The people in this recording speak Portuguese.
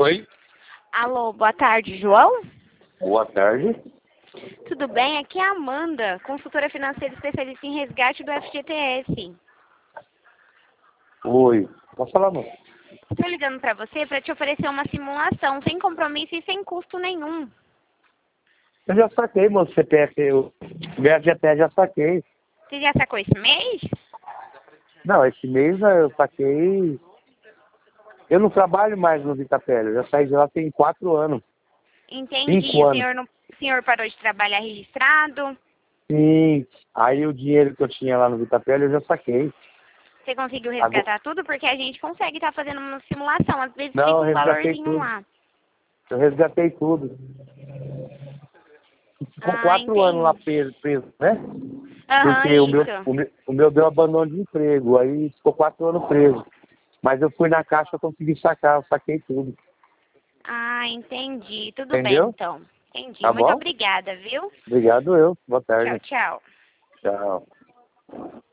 Oi, Alô, boa tarde, João? boa tarde. Tudo bem? Aqui é a Amanda, consultora financeira especialista em resgate do FGTS. Oi, posso falar não? Estou ligando para você para te oferecer uma simulação sem compromisso e sem custo nenhum. Eu já saquei meu CPF, eu FGTS já saquei. Você já sacou esse mês? Não, esse mês eu saquei. Eu não trabalho mais no Vitapele, eu já saí de lá tem 4 anos. Entendi. 5 O anos. senhor parou de trabalhar registrado? Sim. Aí o dinheiro que eu tinha lá no Vitapele eu já saquei. Você conseguiu Agora... resgatar tudo? Porque a gente consegue estar fazendo uma simulação. Às vezes Não, fica eu um resgatei valorzinho tudo. lá. Eu resgatei tudo. Ficou Ah, 4 anos lá entendi. preso, né? Aham, Porque isso. o meu deu abandono de emprego, aí ficou 4 anos preso. Mas eu fui na caixa, eu consegui sacar, eu saquei tudo. Ah, entendi. Tudo bem, Entendeu? então. Entendi. Tá Muito bom? obrigada, viu? Obrigado eu. Boa Tchau, tarde. tchau. Tchau.